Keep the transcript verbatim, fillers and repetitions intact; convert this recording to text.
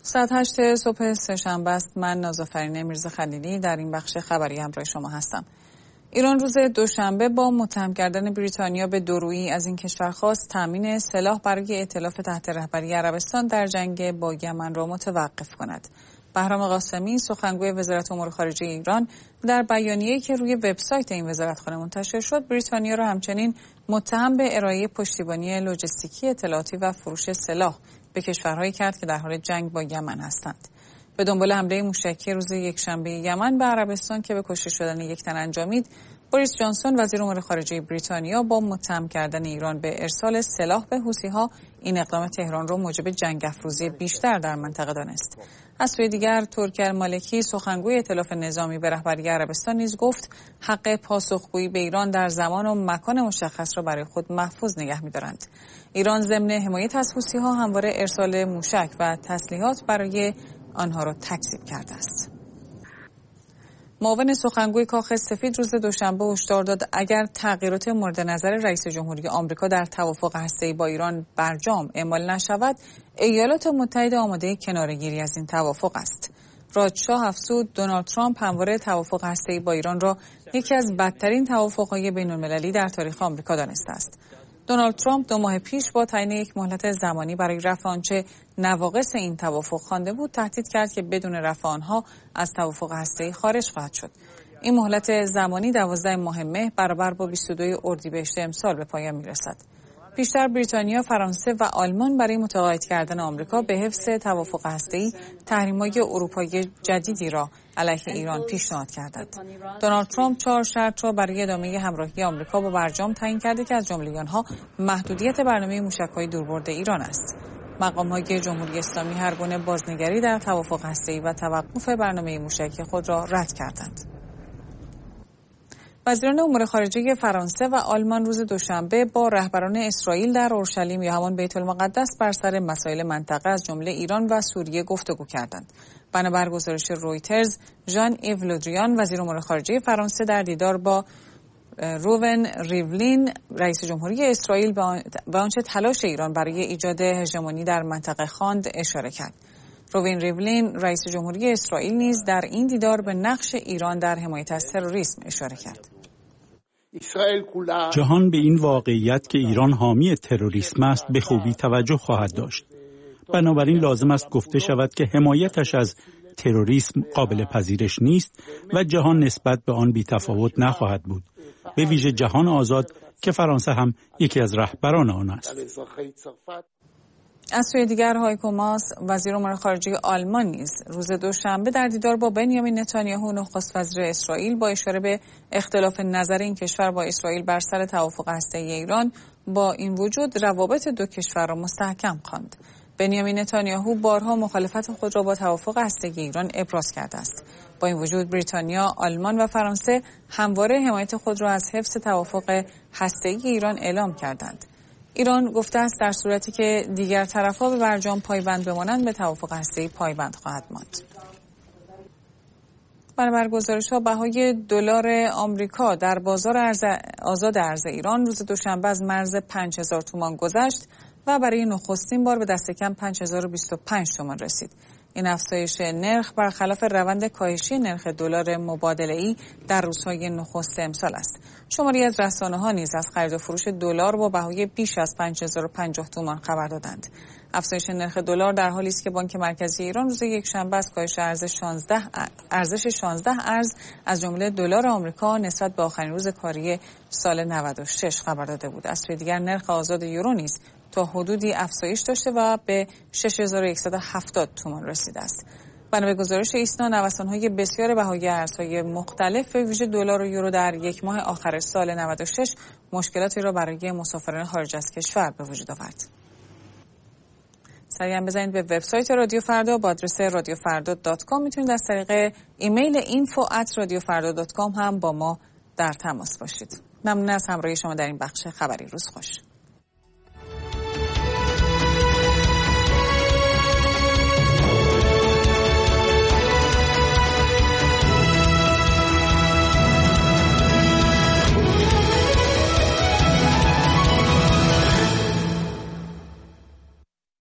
ساعت هشت صبح سه‌شنبه است. من نازآفرین میرزا خلیلی در این بخش خبری همراه شما هستم. ایران روز دوشنبه با متهم کردن بریتانیا به دورویی از این کشور خواست تامین سلاح برای ائتلاف تحت رهبری عربستان در جنگ با یمن را متوقف کند. بهرام قاسمی سخنگوی وزارت امور خارجه ایران در بیانیه‌ای که روی وبسایت این وزارتخانه منتشر شد، بریتانیا را همچنین متهم به ارائه پشتیبانی لوجستیکی، اطلاعاتی و فروش سلاح به کشورهایی کرد که در حال جنگ با یمن هستند. به دنبال حمله موشکی روز یکشنبه یمن به عربستان که به کشته شدن یک تن انجامید، بوریس جانسون وزیر امور خارجه بریتانیا با متهم کردن ایران به ارسال سلاح به حوثی‌ها این اقدام تهران را موجب جنگ افروزی بیشتر در منطقه دانست. از سوی دیگر ترکی المالکی سخنگوی ائتلاف نظامی به رهبری عربستان نیز گفت حق پاسخگویی به ایران در زمان و مکان مشخص را برای خود محفوظ نگه می‌دارند. ایران ضمن حمایت از حوثی‌ها همواره ارسال موشک و تسلیحات برای آنها را تکذیب کرده است. معاون سخنگوی کاخ سفید روز دوشنبه هشدار داد اگر تغییرات مورد نظر رئیس جمهوری آمریکا در توافق هسته‌ای با ایران برجام اعمال نشود، ایالات متحده آماده کناره‌گیری از این توافق است. رادشاه افزود دونالد ترامپ همواره توافق هسته‌ای با ایران را یکی از بدترین توافق‌های بین‌المللی در تاریخ آمریکا دانسته است. دونالد ترامپ دو ماه پیش با تعیین یک مهلت زمانی برای رفع آنچه نواقص این توافق خوانده بود تهدید کرد که بدون رفع آنها از توافق هسته‌ای خارج خواهد شد. این مهلت زمانی دوازده ماه مه برابر با بیست و دو اردیبهشت امسال به پایان میرسد. پیشتر بریتانیا، فرانسه و آلمان برای متقاعد کردن آمریکا به حفظ توافق هسته‌ای تحریم‌های اروپایی جدیدی را علیه ایران پیشنهاد کردند. دونالد ترامپ چهار شرط را برای ادامه همراهی آمریکا با برجام تعیین کرده که از جمله آنها محدودیت برنامه موشک‌های دوربرد ایران است. مقام‌های جمهوری اسلامی هر گونه بازنگری در توافق هسته‌ای و توقف برنامه موشکی خود را رد کردند. وزیران امور خارجه فرانسه و آلمان روز دوشنبه با رهبران اسرائیل در اورشلیم یا همان بیت المقدس بر سر مسائل منطقه از جمله ایران و سوریه گفتگو کردند. بنابر گزارش رویترز، ژان ایو لودریان وزیر امور خارجه فرانسه در دیدار با روون ریولین رئیس جمهوری اسرائیل و آنچه تلاش ایران برای ایجاد هژمونی در منطقه خواند اشاره کرد. روون ریولین رئیس جمهوری اسرائیل نیز در این دیدار به نقش ایران در حمایت از تروریسم اشاره کرد. جهان به این واقعیت که ایران حامی تروریسم است به خوبی توجه خواهد داشت. بنابراین لازم است گفته شود که حمایتش از تروریسم قابل پذیرش نیست و جهان نسبت به آن بی‌تفاوت نخواهد بود. به ویژه جهان آزاد که فرانسه هم یکی از رهبران آن است. از سوی دیگر هایکو ماس وزیر امور خارجه آلمان نیز روز دوشنبه در دیدار با بنیامین نتانیاهو نخست وزیر اسرائیل با اشاره به اختلاف نظر این کشور با اسرائیل بر سر توافق هسته‌ای ایران با این وجود روابط دو کشور را مستحکم خواند. بنیامین نتانیاهو بارها مخالفت خود را با توافق هسته‌ای ایران ابراز کرده است. با این وجود بریتانیا، آلمان و فرانسه همواره حمایت خود را از حفظ توافق هسته‌ای ایران اعلام کردند. ایران گفته است در صورتی که دیگر طرف‌ها به برجام پایبند بمانند به توافق هسته‌ای پایبند خواهد ماند. بنابر گزارش‌ها بهای دلار آمریکا در بازار ارز آزاد ارز ایران روز دوشنبه از مرز پنج هزار تومان گذشت و برای نخستین بار به دست کم پنج هزار و بیست و پنج تومان رسید. این افزایش نرخ برخلاف روند کاهشی نرخ دلار مبادله‌ای در روزهای نخست امسال است. شماری از رسانه‌ها نیز از خرید و فروش دلار با بهای بیش از پنج هزار و پنجاه تومان خبر دادند. افزایش نرخ دلار در حالی است که بانک مرکزی ایران روز یکشنبه از کاهش ارزش شانزده ارزش شانزده ارز از جمله دلار آمریکا نسبت به آخرین روز کاری سال نود و شش خبر داده بود. از سوی دیگر نرخ آزاد یورو نیز تا حدودی افزایش داشته و به شش هزار و صد و هفتاد تومان رسیده است. بنا به گزارش ایسنا نوسان‌های بسیار بهای ارزهای مختلف به ویژه دلار و یورو در یک ماه آخر سال نود و شش مشکلاتی را برای مسافران خارج از کشور به وجود آورد. سریعا بزنید به وبسایت رادیو فردا با آدرس رادیو فردا دات کام. میتونید از طریق ایمیل اینفو ات رادیو فردا دات کام هم با ما در تماس باشید. ممنون از همراهی شما در این بخش خبری. روز خوش.